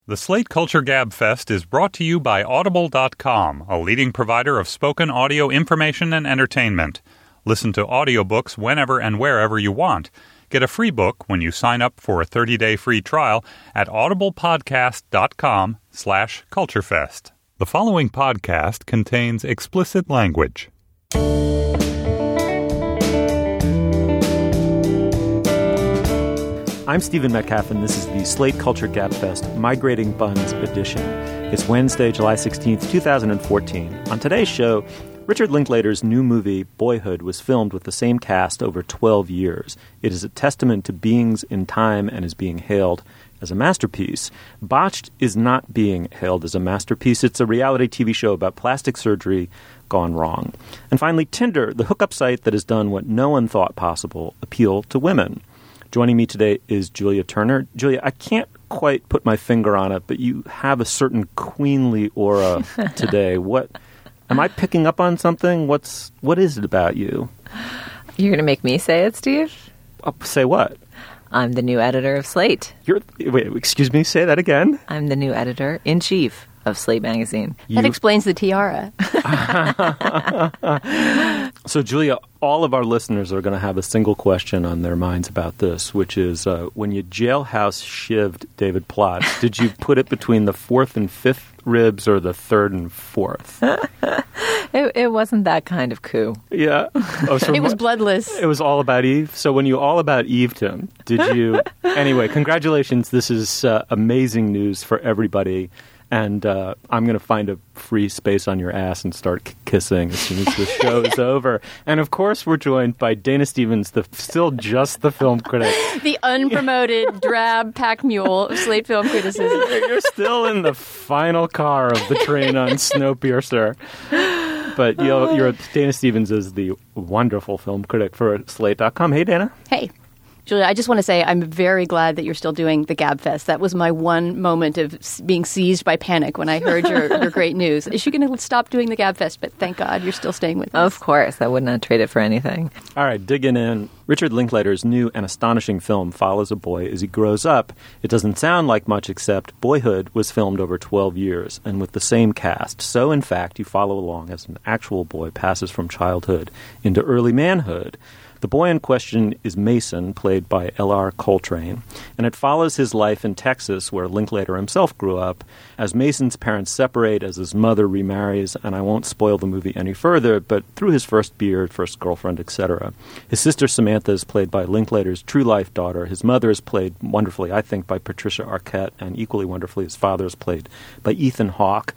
The Slate Culture Gab Fest is brought to you by Audible.com, a leading provider of spoken audio information and entertainment. Listen to audiobooks whenever and wherever you want. Get a free book when you sign up for a 30-day free trial at audiblepodcast.com/culturefest. The following podcast contains explicit language. I'm Stephen Metcalf, and this is the Slate Culture Gabfest Migrating Buns edition. It's Wednesday, July 16th, 2014. On today's show, Richard Linklater's new movie, Boyhood, was filmed with the same cast over 12 years. It is a testament to beings in time and is being hailed as a masterpiece. Botched is not being hailed as a masterpiece. It's a reality TV show about plastic surgery gone wrong. And finally, Tinder, the hookup site that has done what no one thought possible, appeal to women. Joining me today is Julia Turner. Julia, I can't quite put my finger on it, but you have a certain queenly aura today. Am I picking up on something? What is it about you? You're going to make me say it, Steve? Say what? I'm the new editor of Slate. Wait, excuse me, say that again. I'm the new editor-in-chief of Slate magazine. That explains the tiara. So, Julia, all of our listeners are going to have a single question on their minds about this, which is, when you jailhouse shivved David Plotz, did you put it between the fourth and fifth ribs or the third and fourth? It wasn't that kind of coup. Yeah. It was bloodless. It was all about Eve. So when you all about Eved him, did you... Anyway, congratulations. This is amazing news for everybody. And I'm going to find a free space on your ass and start kissing as soon as the show is over. And, of course, we're joined by Dana Stevens, still just the film critic. The unpromoted, drab pack mule of Slate film criticism. You're still in the final car of the train on Snowpiercer. But Dana Stevens is the wonderful film critic for Slate.com. Hey, Dana. Hey. Julia, I just want to say I'm very glad that you're still doing the Gab Fest. That was my one moment of being seized by panic when I heard your great news. Is she going to stop doing the Gab Fest? But thank God you're still staying with us. Of course. I would not trade it for anything. All right, digging in. Richard Linklater's new and astonishing film follows a boy as he grows up. It doesn't sound like much, except Boyhood was filmed over 12 years and with the same cast. So, in fact, you follow along as an actual boy passes from childhood into early manhood. The boy in question is Mason, played by L.R. Coltrane, and it follows his life in Texas, where Linklater himself grew up, as Mason's parents separate, as his mother remarries, and I won't spoil the movie any further, but through his first beard, first girlfriend, etc. His sister Samantha is played by Linklater's true-life daughter. His mother is played wonderfully, I think, by Patricia Arquette, and equally wonderfully, his father is played by Ethan Hawke.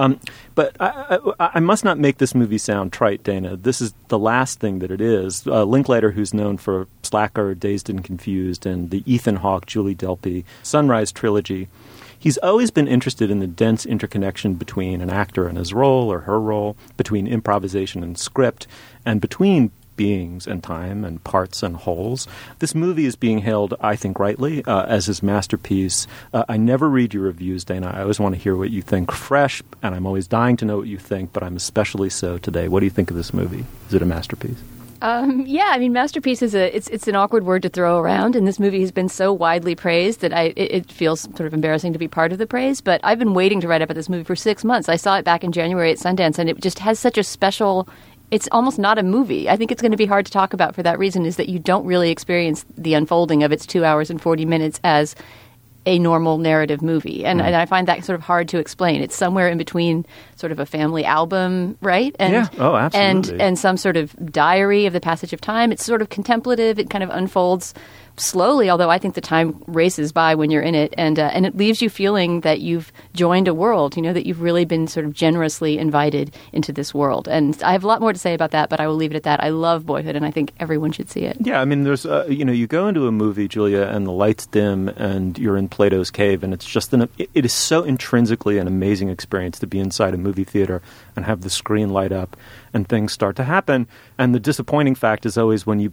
But I must not make this movie sound trite, Dana. This is the last thing that it is. Linklater, who's known for Slacker, Dazed and Confused, and the Ethan Hawke, Julie Delpy, Sunrise trilogy, he's always been interested in the dense interconnection between an actor and his role or her role, between improvisation and script, and between beings and time and parts and wholes. This movie is being hailed, I think rightly, as his masterpiece. I never read your reviews, Dana. I always want to hear what you think fresh, and I'm always dying to know what you think, but I'm especially so today. What do you think of this movie? Is it a masterpiece? Yeah, I mean, masterpiece is it's an awkward word to throw around, and this movie has been so widely praised that it feels sort of embarrassing to be part of the praise. But I've been waiting to write about this movie for 6 months. I saw it back in January at Sundance, and it just has such a special... It's almost not a movie. I think it's going to be hard to talk about for that reason, is that you don't really experience the unfolding of its 2 hours and 40 minutes as a normal narrative movie. And I find that sort of hard to explain. It's somewhere in between sort of a family album, right? And, yeah. Oh, absolutely. And some sort of diary of the passage of time. It's sort of contemplative. It kind of unfolds slowly, although I think the time races by when you're in it, and it leaves you feeling that you've joined a world, that you've really been sort of generously invited into this world. And I have a lot more to say about that, but I will leave it at that. I love Boyhood, and I think everyone should see it. Yeah, I mean, there's, you go into a movie, Julia, and the lights dim, and you're in Plato's cave, and it's just it is so intrinsically an amazing experience to be inside a movie theater and have the screen light up and things start to happen. And the disappointing fact is always when you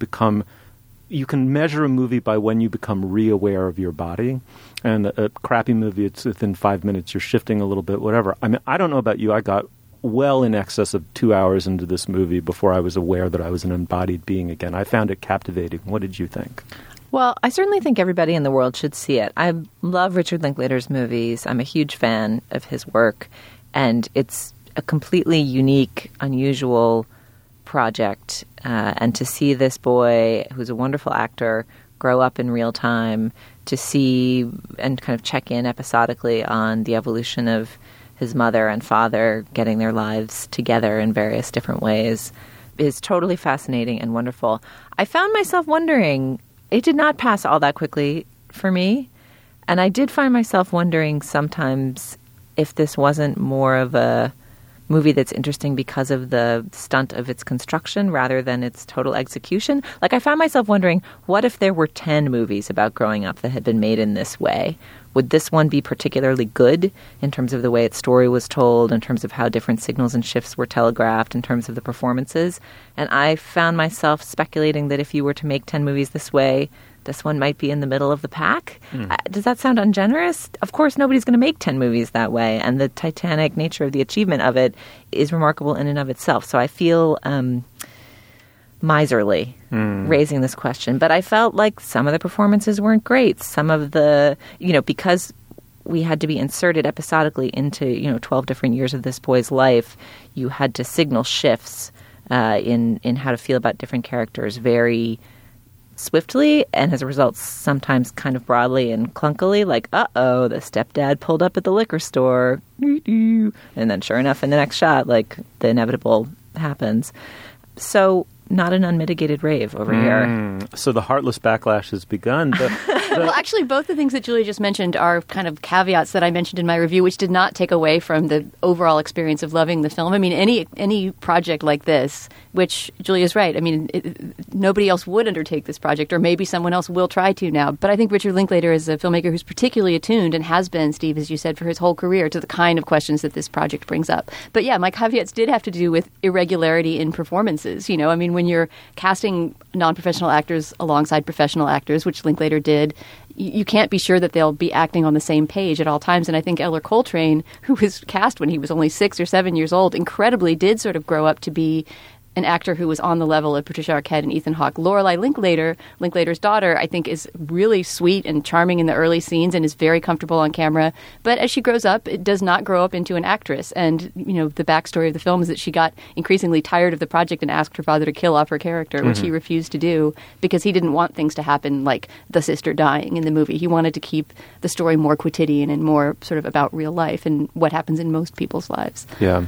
can measure a movie by when you become re-aware of your body. And a crappy movie, it's within 5 minutes, you're shifting a little bit, whatever. I mean, I don't know about you. I got well in excess of 2 hours into this movie before I was aware that I was an embodied being again. I found it captivating. What did you think? Well, I certainly think everybody in the world should see it. I love Richard Linklater's movies. I'm a huge fan of his work, and it's a completely unique, unusual project. And to see this boy, who's a wonderful actor, grow up in real time, to see and kind of check in episodically on the evolution of his mother and father getting their lives together in various different ways is totally fascinating and wonderful. I found myself wondering, it did not pass all that quickly for me, and I did find myself wondering sometimes if this wasn't more of a movie that's interesting because of the stunt of its construction rather than its total execution. Like, I found myself wondering, what if there were 10 movies about growing up that had been made in this way? Would this one be particularly good in terms of the way its story was told, in terms of how different signals and shifts were telegraphed, in terms of the performances? And I found myself speculating that if you were to make 10 movies this way, this one might be in the middle of the pack. Does that sound ungenerous? Of course, nobody's going to make 10 movies that way, and the titanic nature of the achievement of it is remarkable in and of itself. So I feel miserly raising this question. But I felt like some of the performances weren't great. Some of the, because we had to be inserted episodically into, 12 different years of this boy's life, you had to signal shifts in how to feel about different characters very swiftly, and as a result, sometimes kind of broadly and clunkily, like, uh-oh, the stepdad pulled up at the liquor store. And then sure enough, in the next shot, like, the inevitable happens. So not an unmitigated rave over here. So the heartless backlash has begun. Well, actually, both the things that Julia just mentioned are kind of caveats that I mentioned in my review, which did not take away from the overall experience of loving the film. I mean, any project like this, which Julia's right. I mean, nobody else would undertake this project, or maybe someone else will try to now. But I think Richard Linklater is a filmmaker who's particularly attuned, and has been, Steve, as you said, for his whole career, to the kind of questions that this project brings up. But yeah, my caveats did have to do with irregularity in performances. I mean, when you're casting non-professional actors alongside professional actors, which Linklater did, you can't be sure that they'll be acting on the same page at all times. And I think Eller Coltrane, who was cast when he was only 6 or 7 years old, incredibly did sort of grow up to be an actor who was on the level of Patricia Arquette and Ethan Hawke. Lorelei Linklater, Linklater's daughter, I think is really sweet and charming in the early scenes and is very comfortable on camera. But as she grows up, it does not grow up into an actress. And, the backstory of the film is that she got increasingly tired of the project and asked her father to kill off her character, which he refused to do because he didn't want things to happen like the sister dying in the movie. He wanted to keep the story more quotidian and more sort of about real life and what happens in most people's lives. Yeah.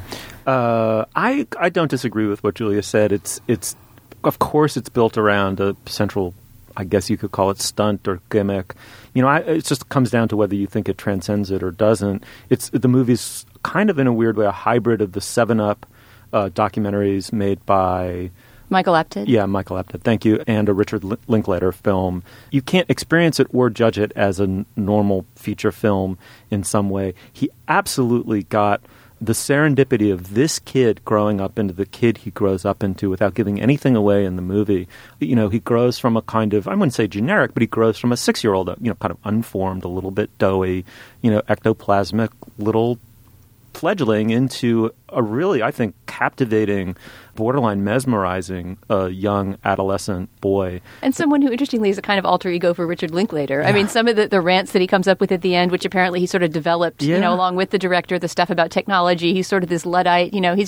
I don't disagree with what Julia said. It's of course it's built around a central, I guess you could call it, stunt or gimmick. It just comes down to whether you think it transcends it or doesn't. The movie's kind of in a weird way a hybrid of the 7-Up documentaries made by Michael Apted? Yeah, Michael Apted. Thank you. And a Richard Linklater film. You can't experience it or judge it as a normal feature film in some way. He absolutely got the serendipity of this kid growing up into the kid he grows up into without giving anything away in the movie. He grows from a kind of, I wouldn't say generic, but he grows from a 6-year-old, kind of unformed, a little bit doughy, ectoplasmic little fledgling into a really, I think, captivating, borderline mesmerizing young adolescent boy. And someone who, interestingly, is a kind of alter ego for Richard Linklater. Yeah. I mean, some of the rants that he comes up with at the end, which apparently he sort of developed, along with the director, the stuff about technology. He's sort of this Luddite,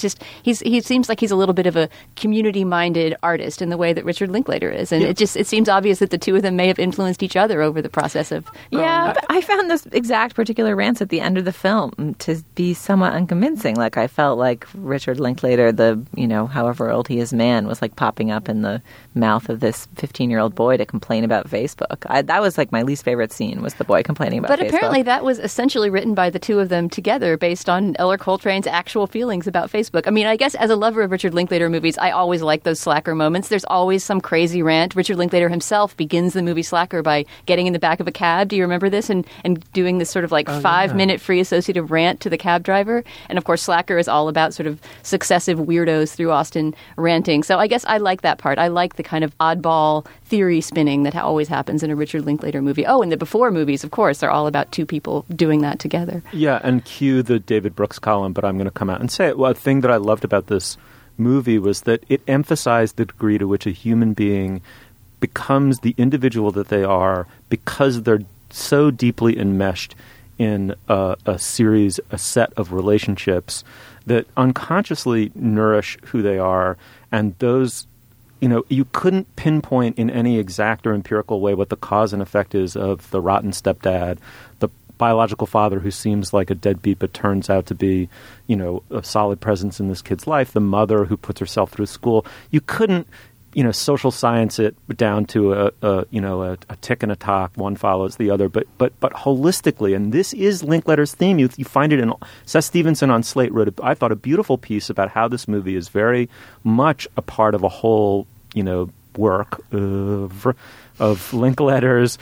he seems like he's a little bit of a community-minded artist in the way that Richard Linklater is. And it seems obvious that the two of them may have influenced each other over the process of but I found this exact particular rants at the end of the film to be somewhat unconvincing. Like, I felt like Richard Linklater, the, however old he is man, was like popping up in the mouth of this 15-year-old boy to complain about Facebook. That was like my least favorite scene, was the boy complaining about Facebook. But apparently that was essentially written by the two of them together based on Eller Coltrane's actual feelings about Facebook. I mean, I guess as a lover of Richard Linklater movies, I always like those Slacker moments. There's always some crazy rant. Richard Linklater himself begins the movie Slacker by getting in the back of a cab. Do you remember this? And doing this sort of like 5-minute free associative rant to the cab driver. And of course, Slacker is all about sort of successive weirdos through Austin ranting. So I guess I like that part. I like the kind of oddball theory spinning that always happens in a Richard Linklater movie. Oh, and the before movies, of course, are all about two people doing that together. Yeah, and cue the David Brooks column, but I'm going to come out and say it. Well, a thing that I loved about this movie was that it emphasized the degree to which a human being becomes the individual that they are because they're so deeply enmeshed in a set of relationships that unconsciously nourish who they are. And those, you couldn't pinpoint in any exact or empirical way what the cause and effect is of the rotten stepdad, the biological father who seems like a deadbeat but turns out to be, a solid presence in this kid's life, the mother who puts herself through school. You couldn't, social science it down to a tick and a tock. One follows the other, but holistically. And this is Linkletter's theme. You find it in Seth Stevenson on Slate wrote, I thought, a beautiful piece about how this movie is very much a part of a whole, work of Linkletter's.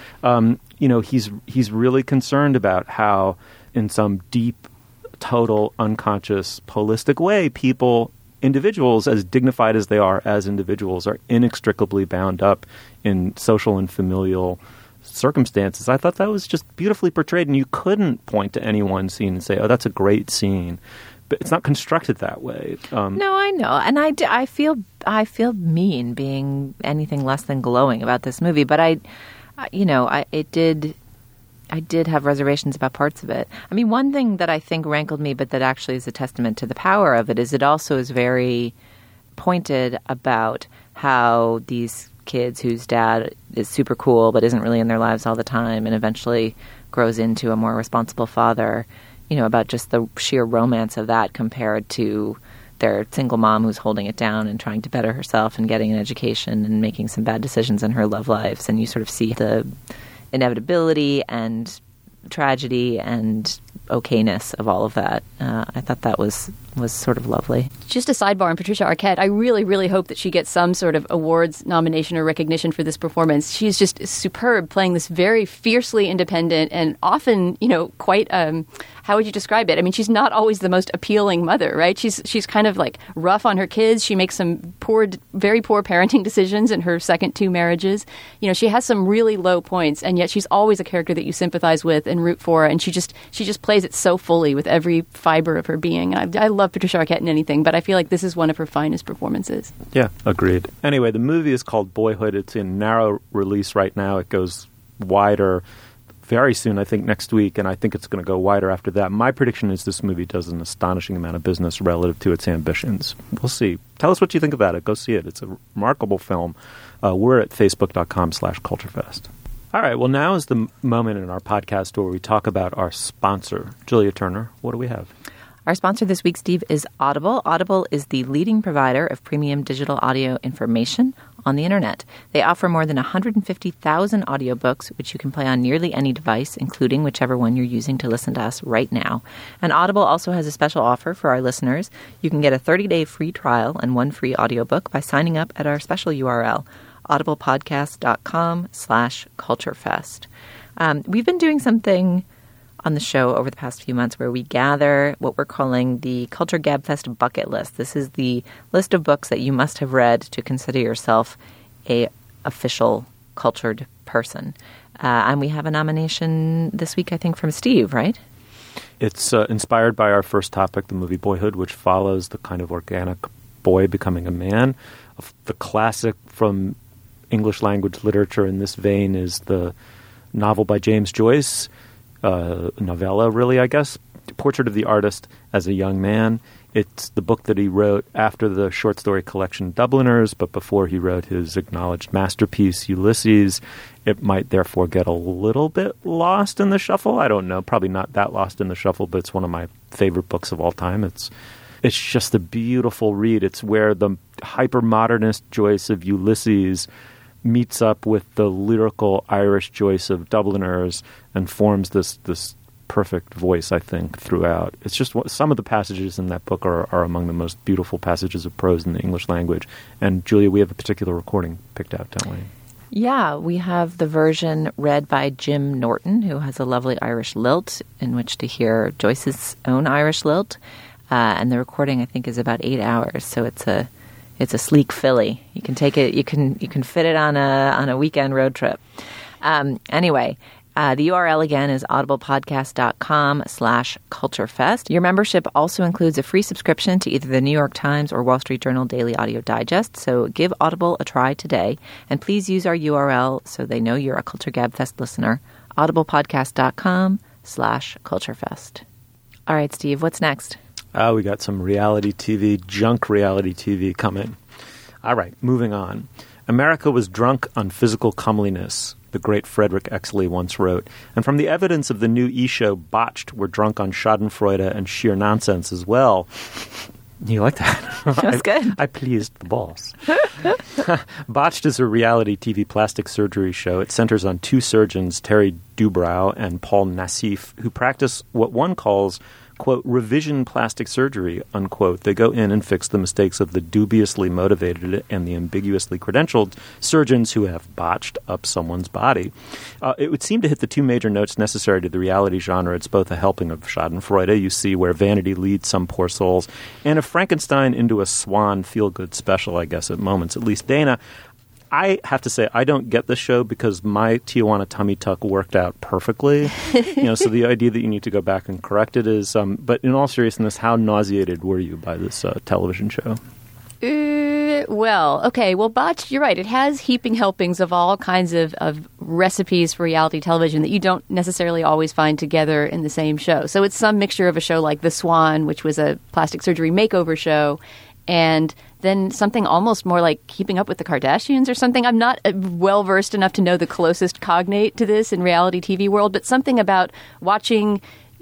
He's really concerned about how, in some deep, total, unconscious, holistic way, individuals, as dignified as they are as individuals, are inextricably bound up in social and familial circumstances. I thought that was just beautifully portrayed, and you couldn't point to any one scene and say, oh, that's a great scene. But it's not constructed that way. No, I know. And I feel mean being anything less than glowing about this movie. But I did have reservations about parts of it. I mean, one thing that I think rankled me, but that actually is a testament to the power of it, is it also is very pointed about how these kids whose dad is super cool but isn't really in their lives all the time and eventually grows into a more responsible father, about just the sheer romance of that compared to their single mom who's holding it down and trying to better herself and getting an education and making some bad decisions in her love lives. And you sort of see the inevitability and tragedy and okayness of all of that. I thought that was sort of lovely. Just a sidebar on Patricia Arquette. I really, really hope that she gets some sort of awards nomination or recognition for this performance. She's just superb, playing this very fiercely independent and often, quite, how would you describe it? I mean, she's not always the most appealing mother, right? She's kind of like rough on her kids. She makes some very poor parenting decisions in her second two marriages. She has some really low points, and yet she's always a character that you sympathize with and root for, and she just plays it so fully with every fiber of her being. And I love Patricia Arquette in anything, but I feel like this is one of her finest performances. Yeah, agreed. Anyway, the movie is called Boyhood. It's in narrow release right now. It goes wider very soon, I think next week, and I think it's going to go wider after that. My prediction is this movie does an astonishing amount of business relative to its ambitions. We'll see. Tell us what you think about it. Go see it. It's a remarkable film. We're at facebook.com/culturefest. All right, well, now is the moment in our podcast where we talk about our sponsor. Julia Turner, what do we have? Our sponsor this week, Steve, is Audible. Audible is the leading provider of premium digital audio information on the internet. They offer more than 150,000 audiobooks, which you can play on nearly any device, including whichever one you're using to listen to us right now. And Audible also has a special offer for our listeners. You can get a 30-day free trial and one free audiobook by signing up at our special URL, audiblepodcast.com/culturefest. We've been doing something on the show over the past few months where we gather what we're calling the Culture Gabfest bucket list. This is the list of books that you must have read to consider yourself a official cultured person. And we have a nomination this week, I think, from Steve, right? It's inspired by our first topic, the movie Boyhood, which follows the kind of organic boy becoming a man. The classic from English language literature in this vein is the novel by James Joyce, novella, really, I guess, Portrait of the Artist as a Young Man. It's the book that he wrote after the short story collection Dubliners, but before he wrote his acknowledged masterpiece, Ulysses. It might therefore get a little bit lost in the shuffle. I don't know, probably not that lost in the shuffle, but it's one of my favorite books of all time. It's just a beautiful read. It's where the hyper-modernist Joyce of Ulysses meets up with the lyrical Irish Joyce of Dubliners and forms this perfect voice, I think, throughout. It's just some of the passages in that book are among the most beautiful passages of prose in the English language. And Julia, we have a particular recording picked out, don't we? Yeah, we have the version read by Jim Norton, who has a lovely Irish lilt in which to hear Joyce's own Irish lilt. And the recording, I think, is about 8 hours, so it's a sleek filly. You can take it. You can fit it on a weekend road trip. Anyway, The URL again is audiblepodcast.com/culturefest. Your membership also includes a free subscription to either the New York Times or Wall Street Journal Daily Audio Digest. So give Audible a try today. And please use our URL so they know you're a Culture Gabfest listener. audiblepodcast.com/culturefest. All right, Steve, what's next? We got some reality TV, junk reality TV coming. All right, moving on. America was drunk on physical comeliness, the great Frederick Exley once wrote. And from the evidence of the new E-show Botched, we're drunk on schadenfreude and sheer nonsense as well. You like that? That's good. I pleased the boss. Botched is a reality TV plastic surgery show. It centers on two surgeons, Terry Dubrow and Paul Nassif, who practice what one calls, quote, revision plastic surgery, unquote. They go in and fix the mistakes of the dubiously motivated and the ambiguously credentialed surgeons who have botched up someone's body. It would seem to hit the two major notes necessary to the reality genre. It's both a helping of schadenfreude, you see, where vanity leads some poor souls, and a Frankenstein into a swan feel-good special, I guess, at moments. At least, Dana, I have to say, I don't get this show because my Tijuana tummy tuck worked out perfectly. So the idea that you need to go back and correct it is, but in all seriousness, how nauseated were you by this television show? Well, Botched, you're right. It has heaping helpings of all kinds of recipes for reality television that you don't necessarily always find together in the same show. So it's some mixture of a show like The Swan, which was a plastic surgery makeover show, and then something almost more like Keeping Up with the Kardashians or something. I'm not well-versed enough to know the closest cognate to this in reality TV world, but something about watching,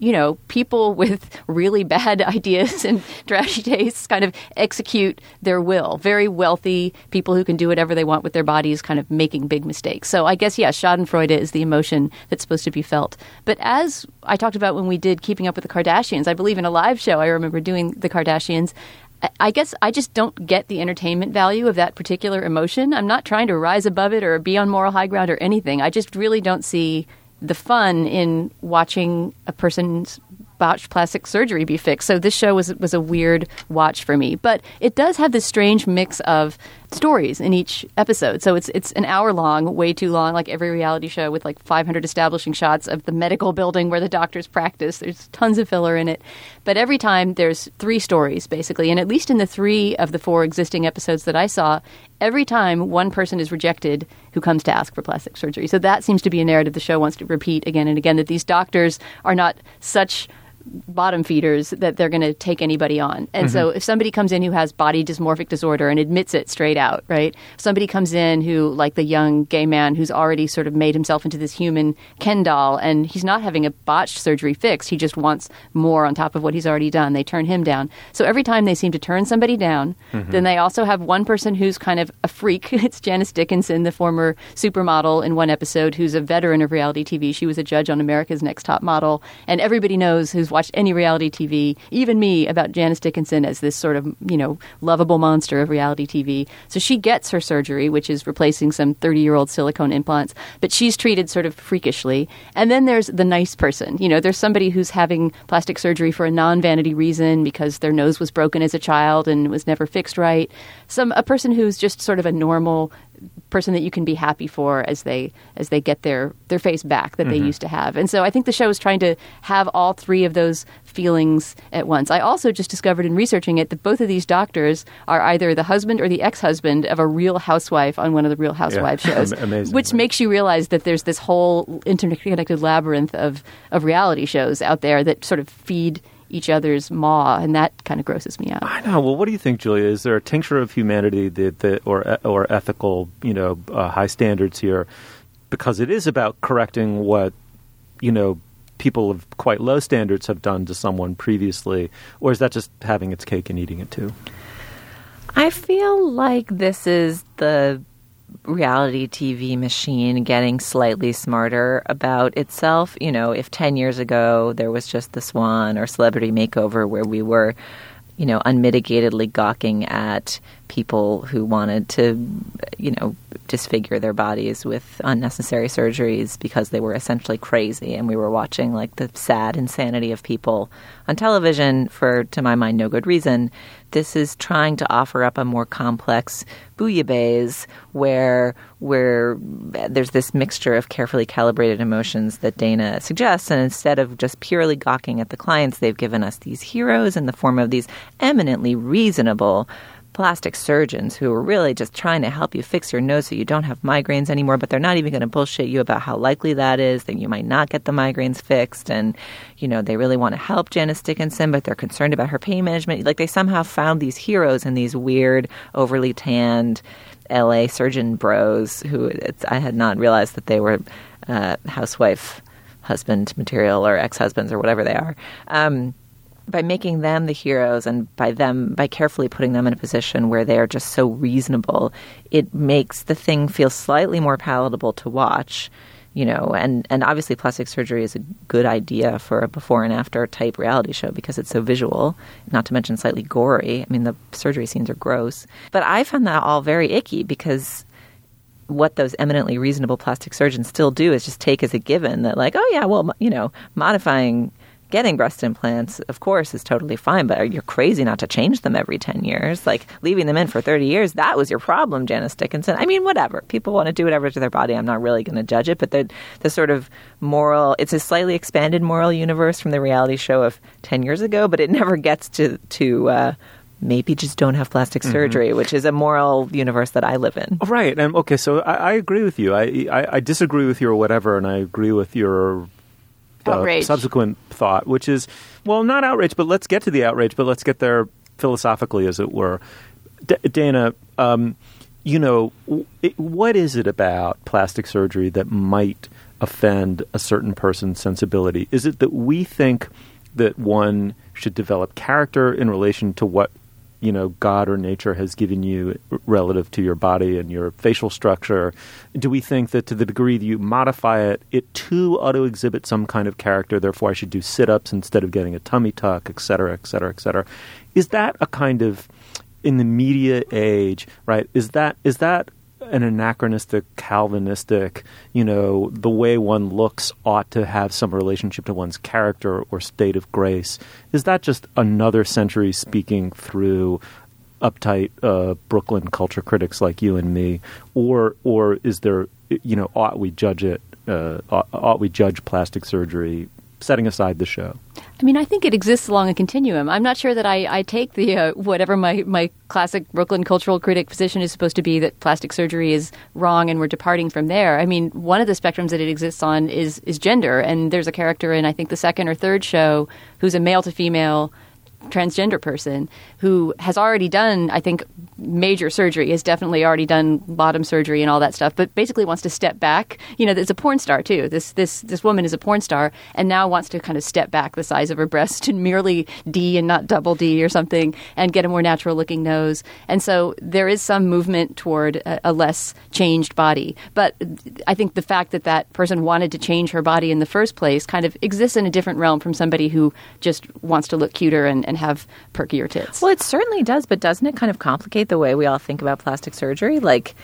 people with really bad ideas and trashy tastes kind of execute their will. Very wealthy people who can do whatever they want with their bodies kind of making big mistakes. So I guess, schadenfreude is the emotion that's supposed to be felt. But as I talked about when we did Keeping Up with the Kardashians, I believe in a live show I remember doing the Kardashians, I guess I just don't get the entertainment value of that particular emotion. I'm not trying to rise above it or be on moral high ground or anything. I just really don't see the fun in watching a person's botched plastic surgery be fixed. So this show was a weird watch for me. But it does have this strange mix of stories in each episode. So it's an hour long, way too long, like every reality show, with like 500 establishing shots of the medical building where the doctors practice. There's tons of filler in it. But every time there's 3 stories, basically. And at least in the 3 of the 4 existing episodes that I saw, every time one person is rejected who comes to ask for plastic surgery. So that seems to be a narrative the show wants to repeat again and again, that these doctors are not such bottom feeders that they're going to take anybody on. And so if somebody comes in who has body dysmorphic disorder and admits it straight out, right? Somebody comes in who, like the young gay man who's already sort of made himself into this human Ken doll, and he's not having a botched surgery fix. He just wants more on top of what he's already done. They turn him down. So every time they seem to turn somebody down, then they also have one person who's kind of a freak. It's Janice Dickinson, the former supermodel in one episode, who's a veteran of reality TV. She was a judge on America's Next Top Model. And everybody knows who's watched any reality TV, even me, about Janice Dickinson as this sort of, lovable monster of reality TV. So she gets her surgery, which is replacing some 30-year-old silicone implants, but she's treated sort of freakishly. And then there's the nice person. There's somebody who's having plastic surgery for a non-vanity reason because their nose was broken as a child and was never fixed right. A person who's just sort of a normal person that you can be happy for as they get their face back that they used to have. And so I think the show is trying to have all 3 of those feelings at once. I also just discovered in researching it that both of these doctors are either the husband or the ex-husband of a Real Housewife on one of the Real Housewives shows, Amazing, which makes you realize that there's this whole interconnected labyrinth of reality shows out there that sort of feed each other's maw, and that kind of grosses me out. I know. Well, what do you think, Julia? Is there a tincture of humanity or ethical, high standards here? Because it is about correcting what, people of quite low standards have done to someone previously, or is that just having its cake and eating it too? I feel like this is the reality TV machine getting slightly smarter about itself. If 10 years ago there was just The Swan or Celebrity Makeover where we were, unmitigatedly gawking at people who wanted to, disfigure their bodies with unnecessary surgeries because they were essentially crazy. And we were watching like the sad insanity of people on television for, to my mind, no good reason. This is trying to offer up a more complex bouillabaisse where there's this mixture of carefully calibrated emotions that Dana suggests. And instead of just purely gawking at the clients, they've given us these heroes in the form of these eminently reasonable plastic surgeons who are really just trying to help you fix your nose so you don't have migraines anymore, but they're not even going to bullshit you about how likely that is, that you might not get the migraines fixed. And, they really want to help Janice Dickinson, but they're concerned about her pain management. Like, they somehow found these heroes in these weird, overly tanned LA surgeon bros who I had not realized that they were housewife, husband material or ex-husbands or whatever they are. By making them the heroes and by carefully putting them in a position where they are just so reasonable, it makes the thing feel slightly more palatable to watch, and obviously plastic surgery is a good idea for a before and after type reality show because it's so visual, not to mention slightly gory. I mean, the surgery scenes are gross. But I found that all very icky because what those eminently reasonable plastic surgeons still do is just take as a given that, like, oh yeah, well, modifying getting breast implants, of course, is totally fine, but you're crazy not to change them every 10 years. Like, leaving them in for 30 years, that was your problem, Janice Dickinson. I mean, whatever. People want to do whatever to their body. I'm not really going to judge it, but the sort of moral, it's a slightly expanded moral universe from the reality show of 10 years ago, but it never gets to maybe just don't have plastic surgery, which is a moral universe that I live in. Right. And okay, so I agree with you. I disagree with you or whatever, and I agree with your subsequent thought, which is, well, not outrage, but let's get to the outrage, but let's get there philosophically, as it were. Dana, what is it about plastic surgery that might offend a certain person's sensibility? Is it that we think that one should develop character in relation to what God or nature has given you relative to your body and your facial structure? Do we think that to the degree that you modify it, it too ought to exhibit some kind of character, therefore I should do sit-ups instead of getting a tummy tuck, et cetera, et cetera, et cetera? Is that a kind of, in the media age, right, is that an anachronistic, Calvinistic, the way one looks ought to have some relationship to one's character or state of grace? Is that just another century speaking through uptight Brooklyn culture critics like you and me? Or is there, ought we judge it, ought we judge plastic surgery, setting aside the show? I mean, I think it exists along a continuum. I'm not sure that I take the whatever my classic Brooklyn cultural critic position is supposed to be, that plastic surgery is wrong and we're departing from there. I mean, one of the spectrums that it exists on is gender, and there's a character in, I think, the second or third show who's a male to female transgender person who has already done, I think, major surgery, has definitely already done bottom surgery and all that stuff, but basically wants to step back. It's a porn star too. This woman is a porn star and now wants to kind of step back the size of her breast to merely D and not double D or something, and get a more natural looking nose. And so there is some movement toward a less changed body. But I think the fact that that person wanted to change her body in the first place kind of exists in a different realm from somebody who just wants to look cuter and have perkier tits. Well, it certainly does, but doesn't it kind of complicate the way we all think about plastic surgery? Like,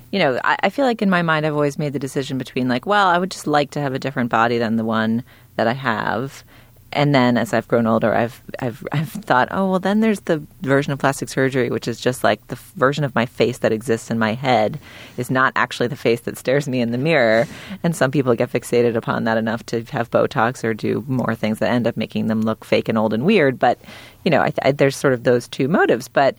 I feel like in my mind I've always made the decision between, like, well, I would just like to have a different body than the one that I have. And then as I've grown older, I've thought, oh, well, then there's the version of plastic surgery, which is just like the version of my face that exists in my head is not actually the face that stares me in the mirror. And some people get fixated upon that enough to have Botox or do more things that end up making them look fake and old and weird. But, there's sort of those two motives. But,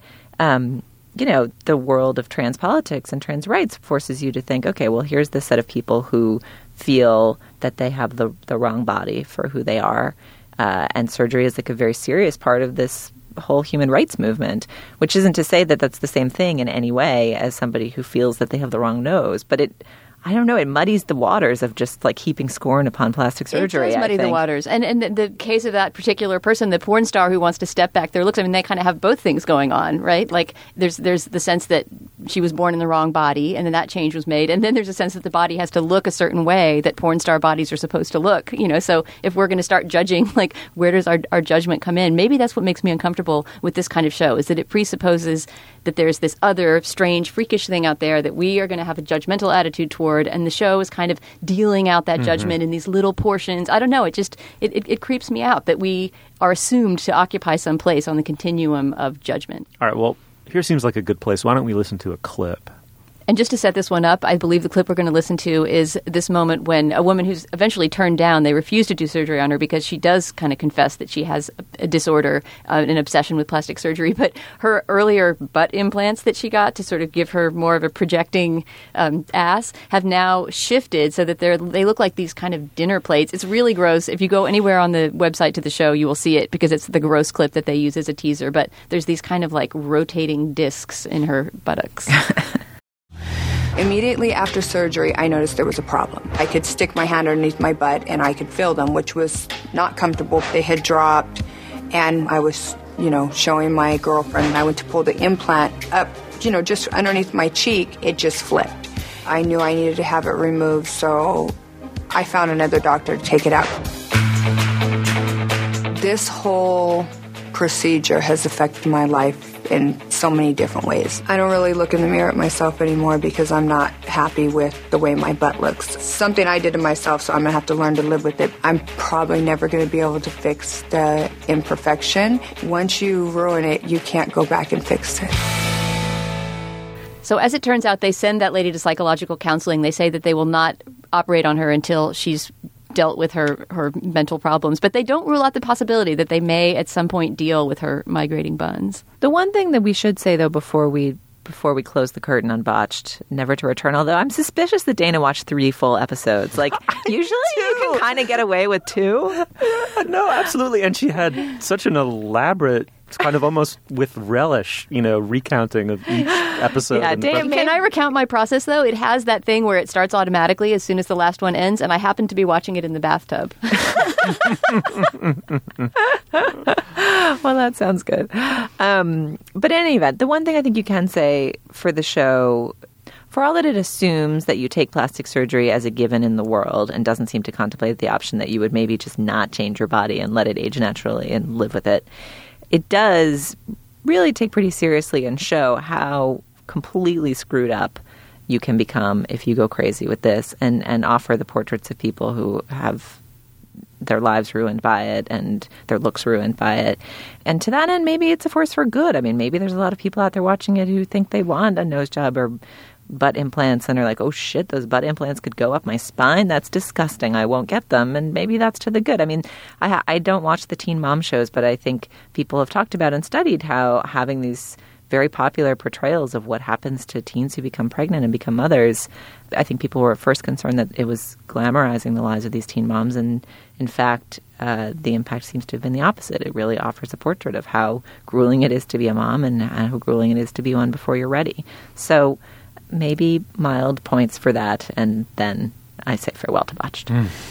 the world of trans politics and trans rights forces you to think, okay, well, here's the set of people who feel that they have the wrong body for who they are. And surgery is like a very serious part of this whole human rights movement, which isn't to say that that's the same thing in any way as somebody who feels that they have the wrong nose. But I don't know, it muddies the waters of just like heaping scorn upon plastic surgery. It does muddy the waters. And the case of that particular person, the porn star who wants to step back their looks, I mean, they kind of have both things going on, right? Like there's the sense that she was born in the wrong body, and then that change was made. And then there's a sense that the body has to look a certain way that porn star bodies are supposed to look, you know? So if we're going to start judging, like, where does our judgment come in? Maybe that's what makes me uncomfortable with this kind of show, is that it presupposes that there's this other strange, freakish thing out there that we are going to have a judgmental attitude toward, and the show is kind of dealing out that judgment in these little portions. I don't know. It creeps me out that we are assumed to occupy some place on the continuum of judgment. All right, well, here seems like a good place. Why don't we listen to a clip? And just to set this one up, I believe the clip we're going to listen to is this moment when a woman who's eventually turned down, they refuse to do surgery on her because she does kind of confess that she has a disorder, an obsession with plastic surgery. But her earlier butt implants that she got to sort of give her more of a projecting ass have now shifted so that they look like these kind of dinner plates. It's really gross. If you go anywhere on the website to the show, you will see it because it's the gross clip that they use as a teaser. But there's these kind of like rotating discs in her buttocks. Immediately after surgery, I noticed there was a problem. I could stick my hand underneath my butt and I could feel them, which was not comfortable. They had dropped, and I was, showing my girlfriend, and I went to pull the implant up, just underneath my cheek. It just flipped. I knew I needed to have it removed, so I found another doctor to take it out. This whole procedure has affected my life in so many different ways. I don't really look in the mirror at myself anymore because I'm not happy with the way my butt looks. Something I did to myself, so I'm going to have to learn to live with it. I'm probably never going to be able to fix the imperfection. Once you ruin it, you can't go back and fix it. So as it turns out, they send that lady to psychological counseling. They say that they will not operate on her until she's dealt with her mental problems, but they don't rule out the possibility that they may at some point deal with her migrating buns. The one thing that we should say, though, before we close the curtain on Botched, never to return, although I'm suspicious that Dana watched 3 full episodes. Like, usually you can kind of get away with 2. No, absolutely. And she had such an elaborate, kind of almost with relish, recounting of each episode. Yeah, can I recount my process, though? It has that thing where it starts automatically as soon as the last one ends, and I happen to be watching it in the bathtub. Well, that sounds good. But in any event, the one thing I think you can say for the show, for all that it assumes that you take plastic surgery as a given in the world and doesn't seem to contemplate the option that you would maybe just not change your body and let it age naturally and live with it, it does really take pretty seriously and show how completely screwed up you can become if you go crazy with this and offer the portraits of people who have their lives ruined by it and their looks ruined by it. And to that end, maybe it's a force for good. I mean, maybe there's a lot of people out there watching it who think they want a nose job or butt implants and are like, oh shit, those butt implants could go up my spine. That's disgusting. I won't get them. And maybe that's to the good. I mean, I don't watch the teen mom shows, but I think people have talked about and studied how having these very popular portrayals of what happens to teens who become pregnant and become mothers, I think people were at first concerned that it was glamorizing the lives of these teen moms. And in fact, the impact seems to have been the opposite. It really offers a portrait of how grueling it is to be a mom and how grueling it is to be one before you're ready. So maybe mild points for that, and then I say farewell to Botched.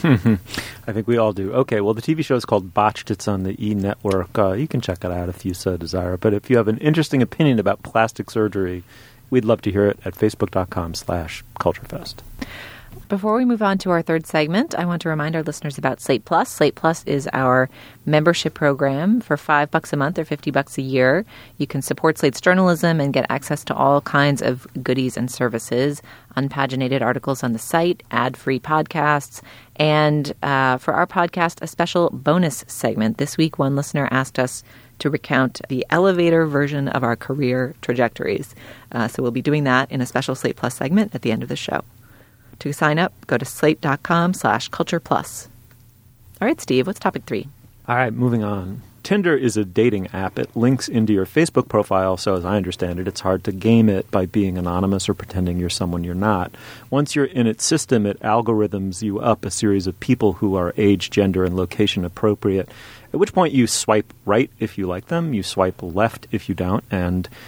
I think we all do. Okay, well, the TV show is called Botched. It's on the E! Network. You can check it out if you so desire. But if you have an interesting opinion about plastic surgery, we'd love to hear it at facebook.com/culturefest. Before we move on to our third segment, I want to remind our listeners about Slate Plus. Slate Plus is our membership program. For $5 a month or $50 a year, you can support Slate's journalism and get access to all kinds of goodies and services, unpaginated articles on the site, ad-free podcasts, and for our podcast, a special bonus segment. This week, one listener asked us to recount the elevator version of our career trajectories. So we'll be doing that in a special Slate Plus segment at the end of the show. To sign up, go to slate.com/cultureplus. All right, Steve, what's topic 3? All right, moving on. Tinder is a dating app. It links into your Facebook profile, so as I understand it, it's hard to game it by being anonymous or pretending you're someone you're not. Once you're in its system, it algorithms you up a series of people who are age, gender, and location appropriate, at which point you swipe right if you like them, you swipe left if you don't, and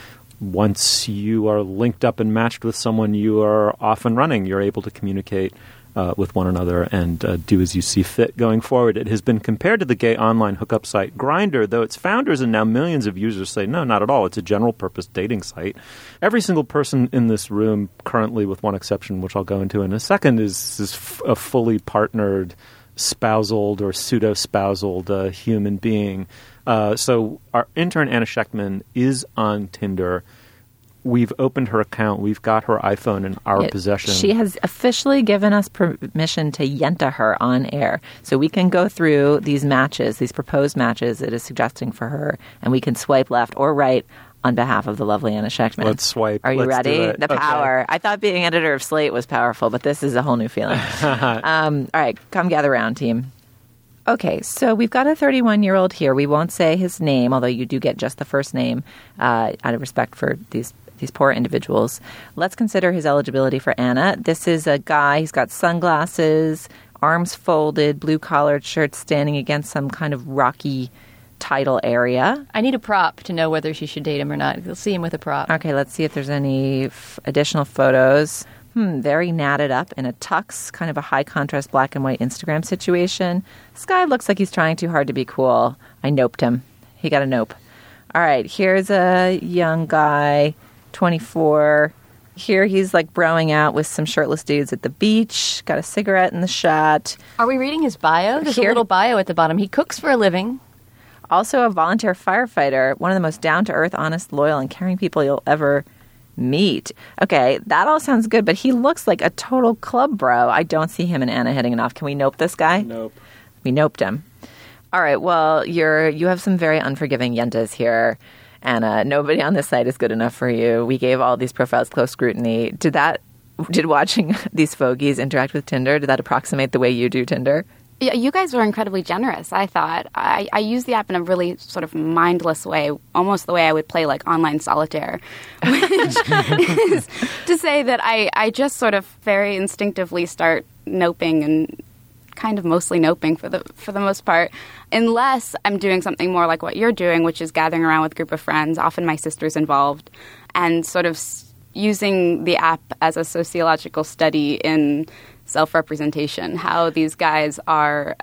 once you are linked up and matched with someone, you are off and running. You're able to communicate with one another and do as you see fit going forward. It has been compared to the gay online hookup site Grindr, though its founders and now millions of users say, no, not at all. It's a general-purpose dating site. Every single person in this room currently, with one exception, which I'll go into in a second, is a fully partnered, spousaled or pseudo-spousaled human being. So our intern, Anna Schechtman, is on Tinder. We've opened her account. We've got her iPhone in our possession. She has officially given us permission to yenta her on air. So we can go through these matches, these proposed matches it is suggesting for her, and we can swipe left or right on behalf of the lovely Anna Schechtman. Let's swipe. Are you ready? The Okay. power. I thought being editor of Slate was powerful, but this is a whole new feeling. All right, come gather around, team. Okay, so we've got a 31-year-old here. We won't say his name, although you do get just the first name out of respect for these poor individuals. Let's consider his eligibility for Anna. This is a guy, he's got sunglasses, arms folded, blue-collared shirt, standing against some kind of rocky tidal area. I need a prop to know whether she should date him or not. You'll see him with a prop. Okay, let's see if there's any additional photos. Very natted up in a tux, kind of a high-contrast black and white Instagram situation. This guy looks like he's trying too hard to be cool. I noped him. He got a nope. All right, here's a young guy, 24. Here he's like broing out with some shirtless dudes at the beach, got a cigarette in the shot. Are we reading his bio? There's a little bio at the bottom. He cooks for a living. Also a volunteer firefighter, one of the most down-to-earth, honest, loyal, and caring people you'll ever meet. Okay, that all sounds good, but he looks like a total club bro. I don't see him and Anna hitting it off. Can we nope this guy? Nope. We noped him. All right, well, you have some very unforgiving yentas here. Anna, nobody on this site is good enough for you. We gave all these profiles close scrutiny. Did watching these fogies interact with Tinder, did that approximate the way you do Tinder? Yeah, you guys were incredibly generous, I thought. I use the app in a really sort of mindless way, almost the way I would play like online solitaire, which is to say that I just sort of very instinctively start noping and kind of mostly noping for the most part, unless I'm doing something more like what you're doing, which is gathering around with a group of friends, often my sister's involved, and sort of using the app as a sociological study in self-representation, how these guys are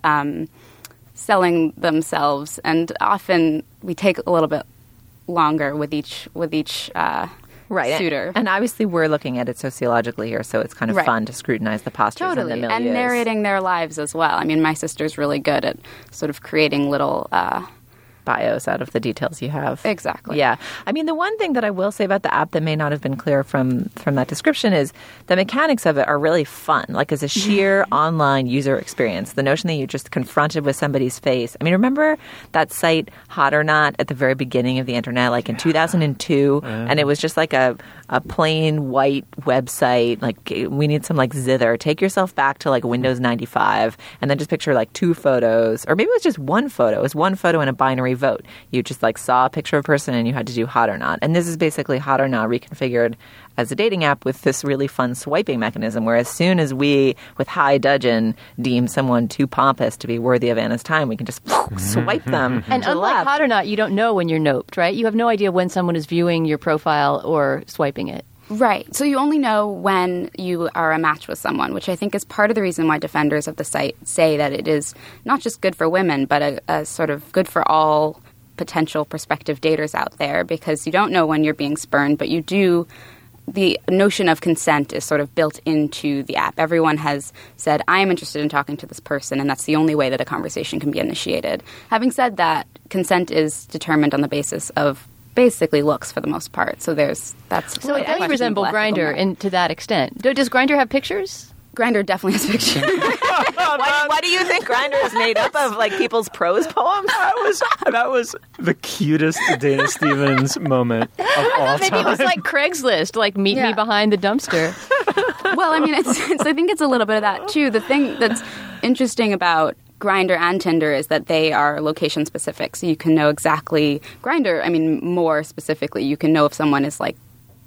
selling themselves, and often we take a little bit longer with each right. suitor. And obviously we're looking at it sociologically here, so it's kind of fun to scrutinize the postures Totally. and the And milieus. narrating their lives as well. I mean, my sister's really good at sort of creating little bios out of the details you have. Exactly. Yeah. I mean, the one thing that I will say about the app that may not have been clear from that description is the mechanics of it are really fun, like as a sheer online user experience. The notion that you're just confronted with somebody's face. I mean, remember that site Hot or Not at the very beginning of the internet, like in 2002? And it was just like a plain white website. Like, we need some like zither. Take yourself back to like Windows 95 and then just picture like two photos, or maybe it was just one photo. It was one photo in a binary vote. You just like saw a picture of a person and you had to do Hot or Not. And this is basically Hot or Not reconfigured as a dating app with this really fun swiping mechanism, where as soon as we, with high dudgeon, deem someone too pompous to be worthy of Anna's time, we can just swipe them. And to the unlike left. Hot or Not, you don't know when you're noped, right? You have no idea when someone is viewing your profile or swiping it. Right. So you only know when you are a match with someone, which I think is part of the reason why defenders of the site say that it is not just good for women, but a sort of good for all potential prospective daters out there, because you don't know when you're being spurned, but you do. The notion of consent is sort of built into the app. Everyone has said, I am interested in talking to this person, and that's the only way that a conversation can be initiated. Having said that, consent is determined on the basis of basically looks for the most part. So that's So it does resemble Grindr to that extent. Does Grindr have pictures? Grindr definitely has pictures. Why do you think Grindr is made up of like people's prose poems? That was the cutest Dana Stevens moment of all Maybe it was like Craigslist, like meet me behind the dumpster. Well, I mean, I think it's a little bit of that too. The thing that's interesting about Grindr and Tinder is that they are location specific, so you can know exactly. Grindr, I mean, more specifically, you can know if someone is like,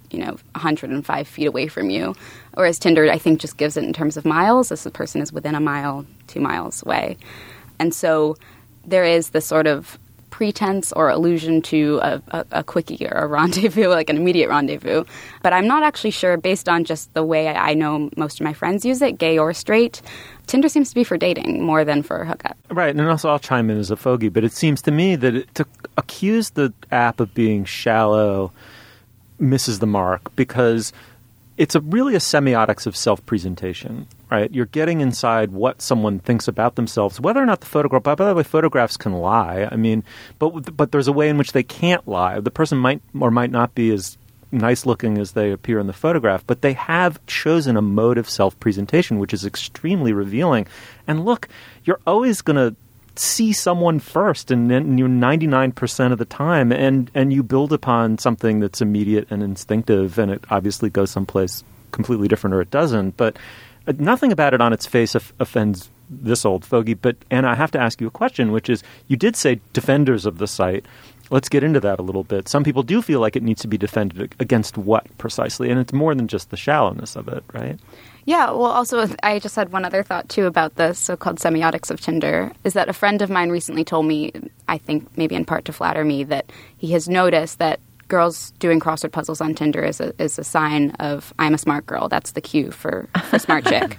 105 feet away from you. Whereas Tinder, I think, just gives it in terms of miles. This person is within a mile, 2 miles away. And so there is this sort of pretense or allusion to a quickie or a rendezvous, like an immediate rendezvous. But I'm not actually sure, based on just the way I know most of my friends use it, gay or straight, Tinder seems to be for dating more than for hookup. Right, and also I'll chime in as a fogey, but it seems to me that to accuse the app of being shallow misses the mark, because it's really a semiotics of self-presentation, right? You're getting inside what someone thinks about themselves, whether or not the photograph. By the way, photographs can lie. I mean, but there's a way in which they can't lie. The person might or might not be as nice looking as they appear in the photograph, but they have chosen a mode of self-presentation, which is extremely revealing. And look, you're always going to see someone first, and then you're 99% of the time, and you build upon something that's immediate and instinctive, and it obviously goes someplace completely different or it doesn't. But nothing about it on its face offends this old fogey. But Anna, I have to ask you a question, which is, you did say defenders of the site. Let's get into that a little bit. Some people do feel like it needs to be defended against what precisely? And it's more than just the shallowness of it, right? Yeah, well, also, I just had one other thought, too, about the so-called semiotics of Tinder, is that a friend of mine recently told me, I think maybe in part to flatter me, that he has noticed that girls doing crossword puzzles on Tinder is a sign of, I'm a smart girl. That's the cue for smart chick.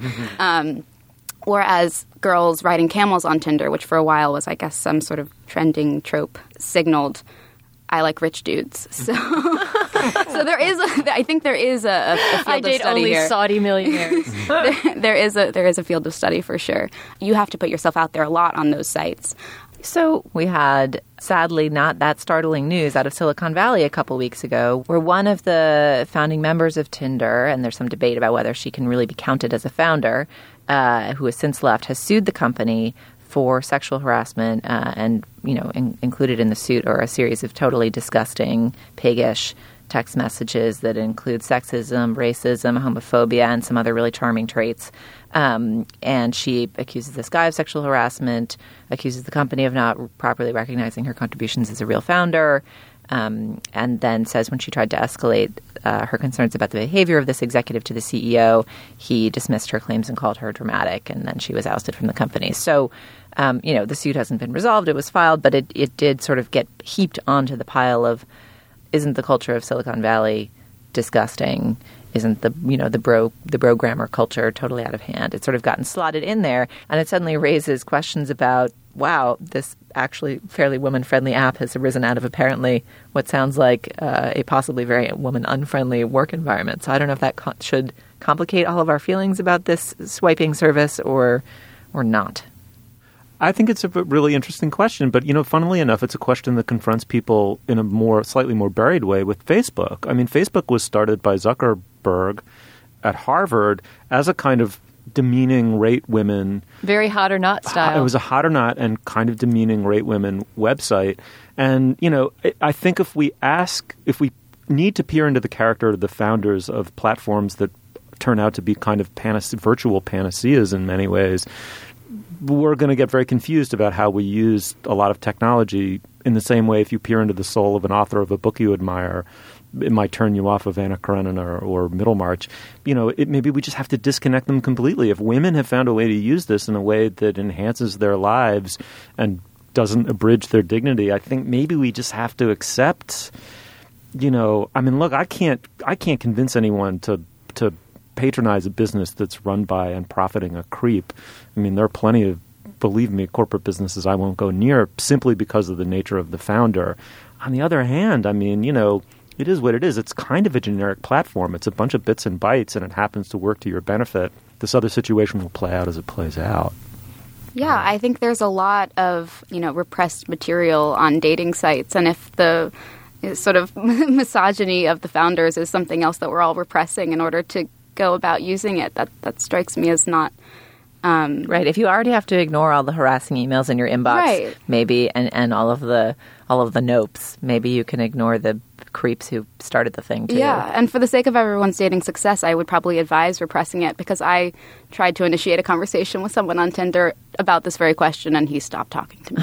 Whereas girls riding camels on Tinder, which for a while was, I guess, some sort of trending trope, signaled, I like rich dudes. So there is, I think there is a field of study here. I date only Saudi millionaires. there is a field of study for sure. You have to put yourself out there a lot on those sites. So we had, sadly, not that startling news out of Silicon Valley a couple weeks ago, where one of the founding members of Tinder, and there's some debate about whether she can really be counted as a founder, who has since left, has sued the company for sexual harassment, and included in the suit are a series of totally disgusting, piggish text messages that include sexism, racism, homophobia, and some other really charming traits. And she accuses this guy of sexual harassment, accuses the company of not properly recognizing her contributions as a real founder, and then says when she tried to escalate her concerns about the behavior of this executive to the CEO, he dismissed her claims and called her dramatic, and then she was ousted from the company. So, the suit hasn't been resolved. It was filed, but it did sort of get heaped onto the pile of, isn't the culture of Silicon Valley disgusting? Isn't the bro grammar culture totally out of hand? It's sort of gotten slotted in there, and it suddenly raises questions about, wow, this actually fairly woman-friendly app has arisen out of apparently what sounds like a possibly very woman-unfriendly work environment. So I don't know if that should complicate all of our feelings about this swiping service or not. I think it's a really interesting question, but, funnily enough, it's a question that confronts people in a slightly more buried way with Facebook. I mean, Facebook was started by Zuckerberg at Harvard as a kind of demeaning rate women. Very hot or not style. It was a hot or not and kind of demeaning rate women website. And, I think if we need to peer into the character of the founders of platforms that turn out to be kind of virtual panaceas in many ways, we're going to get very confused about how we use a lot of technology. In the same way, if you peer into the soul of an author of a book you admire, it might turn you off of Anna Karenina or Middlemarch. Maybe we just have to disconnect them completely. If women have found a way to use this in a way that enhances their lives and doesn't abridge their dignity, I think maybe we just have to accept, look, I can't convince anyone to patronize a business that's run by and profiting a creep. I mean, there are plenty of, believe me, corporate businesses I won't go near simply because of the nature of the founder. On the other hand, I mean, it is what it is. It's kind of a generic platform. It's a bunch of bits and bytes, and it happens to work to your benefit. This other situation will play out as it plays out. Yeah, I think there's a lot of, repressed material on dating sites, and if the sort of misogyny of the founders is something else that we're all repressing in order to go about using it, that strikes me as not right. If you already have to ignore all the harassing emails in your inbox, right, maybe and all of the nopes, maybe you can ignore the creeps who started the thing too. Yeah, and for the sake of everyone's dating success, I would probably advise repressing it, because I tried to initiate a conversation with someone on Tinder about this very question, and he stopped talking to me.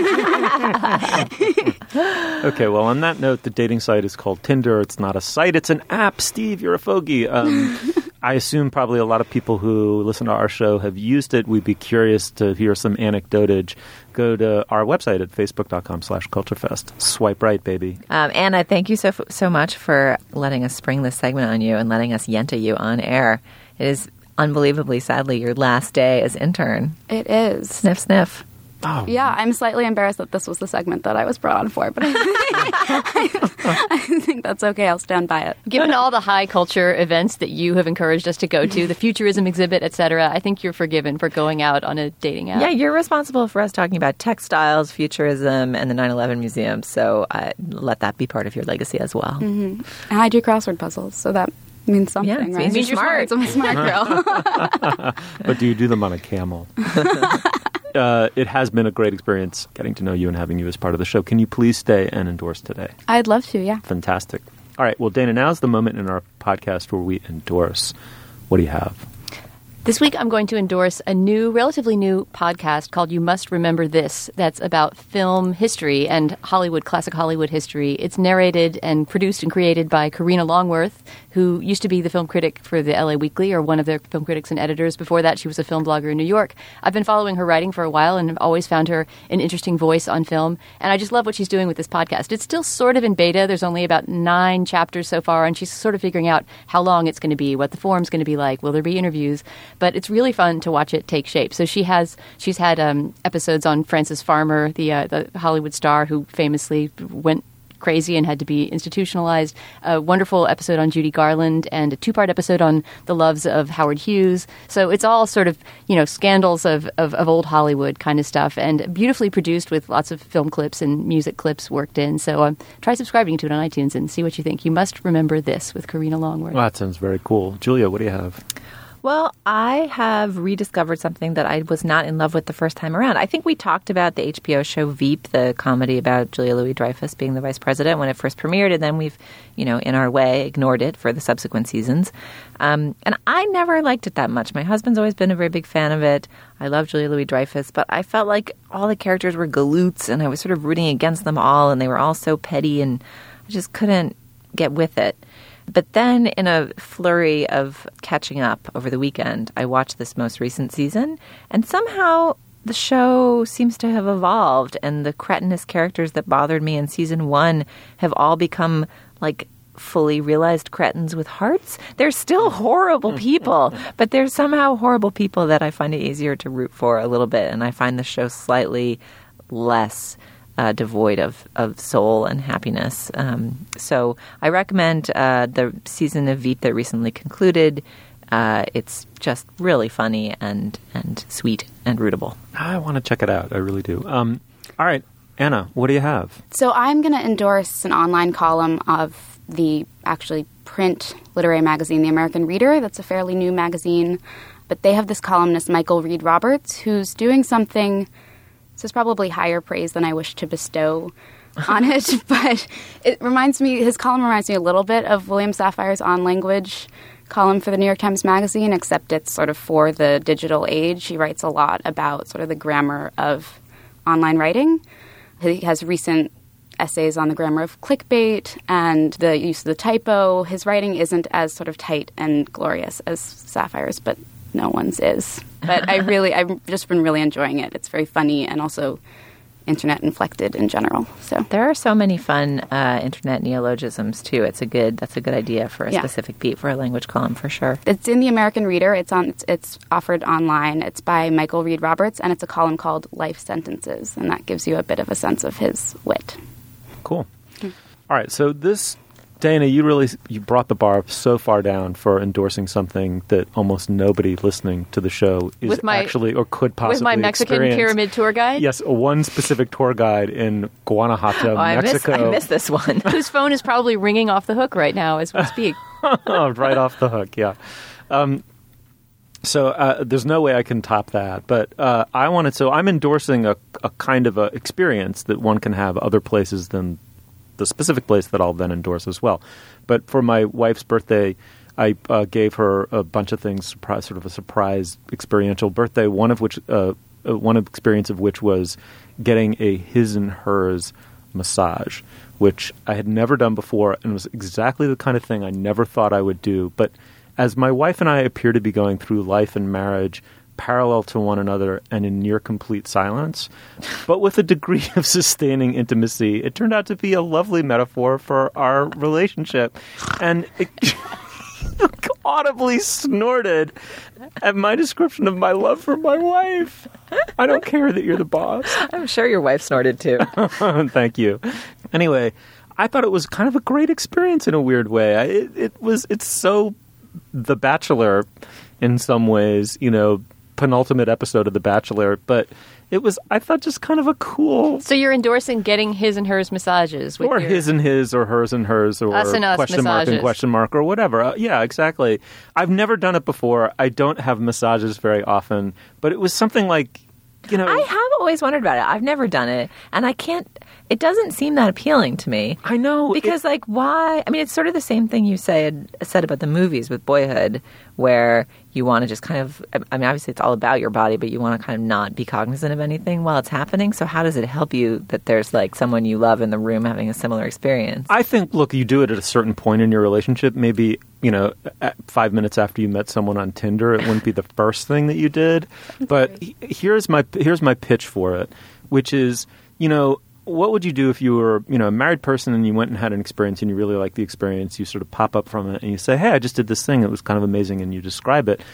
Okay, well, on that note, the dating site is called Tinder. It's not a site, it's an app. Steve, you're a fogey. I assume probably a lot of people who listen to our show have used it. We'd be curious to hear some anecdotage. go to our website at facebook.com/culturefest. Swipe right, baby. Anna, thank you so much for letting us spring this segment on you and letting us yenta you on air. It is unbelievably, sadly, your last day as intern. It is. Sniff, sniff. Oh. Yeah, I'm slightly embarrassed that this was the segment that I was brought on for, but I think that's okay. I'll stand by it. Given all the high culture events that you have encouraged us to go to, the futurism exhibit, etc., I think you're forgiven for going out on a dating app. Yeah, you're responsible for us talking about textiles, futurism, and the 9/11 Museum. So let that be part of your legacy as well. Mm-hmm. And I do crossword puzzles, so that means something, Yeah, it right? means you're smart. I'm a smart girl. But do you do them on a camel? It has been a great experience getting to know you and having you as part of the show. Can you please stay and endorse today? I'd love to, yeah. Fantastic. All right. Well, Dana, now's the moment in our podcast where we endorse. What do you have? This week, I'm going to endorse a relatively new podcast called You Must Remember This. That's about film history and classic Hollywood history. It's narrated and produced and created by Karina Longworth, who used to be the film critic for the LA Weekly, or one of their film critics and editors. Before that, she was a film blogger in New York. I've been following her writing for a while and have always found her an interesting voice on film. And I just love what she's doing with this podcast. It's still sort of in beta. There's only about 9 chapters so far, and she's sort of figuring out how long it's going to be, what the forum's going to be like, will there be interviews. But it's really fun to watch it take shape. So she's had episodes on Frances Farmer, the Hollywood star who famously went crazy and had to be institutionalized. A wonderful episode on Judy Garland and a 2-part episode on the loves of Howard Hughes. So it's all sort of, scandals of old Hollywood kind of stuff, and beautifully produced with lots of film clips and music clips worked in. So try subscribing to it on iTunes and see what you think. You Must Remember This with Karina Longworth. Well, that sounds very cool. Julia, what do you have? Well, I have rediscovered something that I was not in love with the first time around. I think we talked about the HBO show Veep, the comedy about Julia Louis-Dreyfus being the vice president when it first premiered, and then we've, in our way, ignored it for the subsequent seasons. And I never liked it that much. My husband's always been a very big fan of it. I love Julia Louis-Dreyfus, but I felt like all the characters were galoots, and I was sort of rooting against them all, and they were all so petty, and I just couldn't get with it. But then in a flurry of catching up over the weekend, I watched this most recent season, and somehow the show seems to have evolved, and the cretinous characters that bothered me in season 1 have all become like fully realized cretins with hearts. They're still horrible people, but they're somehow horrible people that I find it easier to root for a little bit, and I find the show slightly less devoid of soul and happiness. So I recommend the season of Veep that recently concluded. It's just really funny and sweet and rootable. I want to check it out. I really do. All right, Anna, what do you have? So I'm going to endorse an online column of the actually print literary magazine, The American Reader. That's a fairly new magazine. But they have this columnist, Michael Reed Roberts, who's doing something. This is probably higher praise than I wish to bestow on it, but his column reminds me a little bit of William Safire's On Language column for the New York Times Magazine, except it's sort of for the digital age. He writes a lot about sort of the grammar of online writing. He has recent essays on the grammar of clickbait and the use of the typo. His writing isn't as sort of tight and glorious as Safire's, but no one's is. But I've just been really enjoying it. It's very funny and also internet inflected in general. So there are so many fun internet neologisms too. That's a good idea for a specific beat for a language column for sure. It's in the American Reader. It's offered online. It's by Michael Reed Roberts, and it's a column called Life Sentences, and that gives you a bit of a sense of his wit. Cool. All right, so Dana, you brought the bar so far down for endorsing something that almost nobody listening to the show is actually or could possibly with my Mexican experience. pyramid tour guide. Yes, one specific tour guide in Guanajuato, Mexico. I missed this one. Whose phone is probably ringing off the hook right now as we speak. Right off the hook, yeah. So there's no way I can top that. But I'm endorsing a kind of a experience that one can have other places than the specific place that I'll then endorse as well. But for my wife's birthday, I gave her a bunch of things, sort of a surprise experiential birthday, one experience of which was getting a his and hers massage, which I had never done before and was exactly the kind of thing I never thought I would do. But as my wife and I appear to be going through life and marriage parallel to one another and in near complete silence, but with a degree of sustaining intimacy. It turned out to be a lovely metaphor for our relationship. And it audibly snorted at my description of my love for my wife. I don't care that you're the boss. I'm sure your wife snorted too. Thank you. Anyway, I thought it was kind of a great experience in a weird way. It's so The Bachelor in some ways, penultimate episode of The Bachelor, but it was, I thought, just kind of a cool... So you're endorsing getting his and hers massages? With or his and his, or hers and hers, or us and us question massages. mark and question mark, or whatever. Yeah, exactly. I've never done it before. I don't have massages very often, but it was something like, I have always wondered about it. I've never done it, and I can't... It doesn't seem that appealing to me. I know. Because, why? I mean, it's sort of the same thing you said about the movies with Boyhood, where you want to just kind of... I mean, obviously it's all about your body, but you want to kind of not be cognizant of anything while it's happening. So how does it help you that there's, someone you love in the room having a similar experience? I think, look, you do it at a certain point in your relationship. Maybe, 5 minutes after you met someone on Tinder, it wouldn't be the first thing that you did. But here's my pitch for it, which is, what would you do if you were, a married person and you went and had an experience and you really liked the experience? You sort of pop up from it and you say, hey, I just did this thing. It was kind of amazing. And you describe it.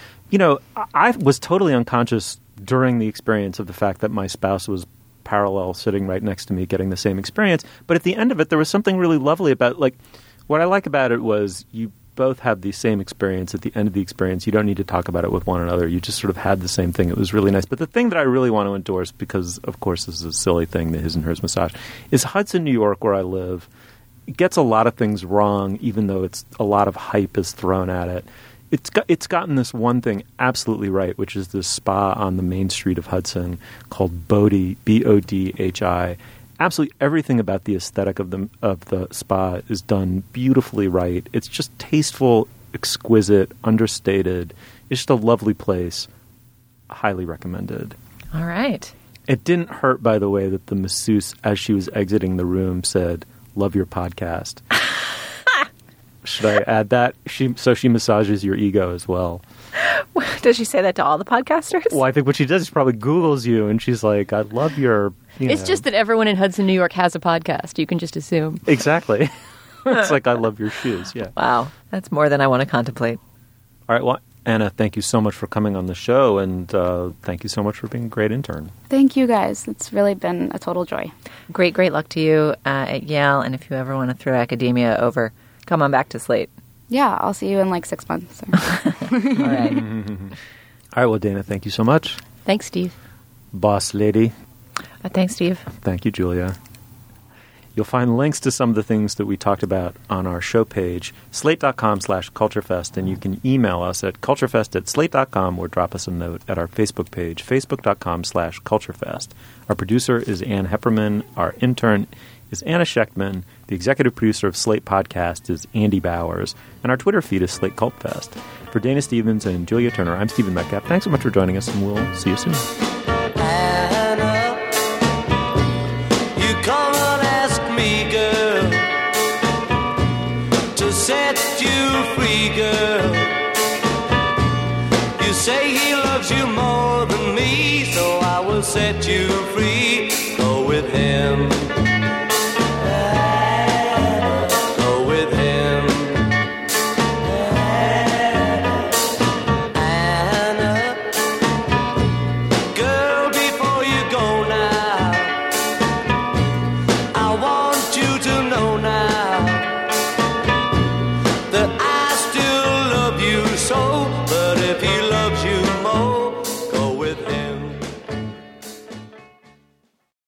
I was totally unconscious during the experience of the fact that my spouse was parallel sitting right next to me getting the same experience. But at the end of it, there was something really lovely about, what I like about it was you both had the same experience. At the end of the experience, you don't need to talk about it with one another. You just sort of had the same thing. It was really nice. But the thing that I really want to endorse, because, of course, this is a silly thing, the his and hers massage, is Hudson, New York, where I live, gets a lot of things wrong, even though a lot of hype is thrown at it. It's gotten this one thing absolutely right, which is this spa on the main street of Hudson called Bodhi, Bodhi. Absolutely everything about the aesthetic of the spa is done beautifully right. It's just tasteful, exquisite, understated. It's just a lovely place. Highly recommended. All right. It didn't hurt, by the way, that the masseuse, as she was exiting the room, said, "Love your podcast." Should I add that? So she massages your ego as well. Does she say that to all the podcasters? Well, I think what she does is probably Googles you, and she's like, "I love your." It's just that everyone in Hudson, New York has a podcast. You can just assume. Exactly. It's like, "I love your shoes." Yeah. Wow, that's more than I want to contemplate. All right, well, Anna, thank you so much for coming on the show, and thank you so much for being a great intern. Thank you, guys. It's really been a total joy. Great luck to you at Yale, and if you ever want to throw academia over, come on back to Slate. Yeah, I'll see you in 6 months. So. All right. All right, well, Dana, thank you so much. Thanks, Steve. Boss lady. Thanks, Steve. Thank you, Julia. You'll find links to some of the things that we talked about on our show page, slate.com/culturefest, and you can email us at culturefest@slate.com or drop us a note at our Facebook page, facebook.com/culturefest. Our producer is Ann Hepperman. Our intern is Anna Schechtman. The executive producer of Slate Podcast is Andy Bowers. And our Twitter feed is Slate Cult Fest. For Dana Stevens and Julia Turner, I'm Stephen Metcalf. Thanks so much for joining us, and we'll see you soon. Anna, you come and ask me, girl, to set you free, girl. You say he loves you more than me, so I will set you free.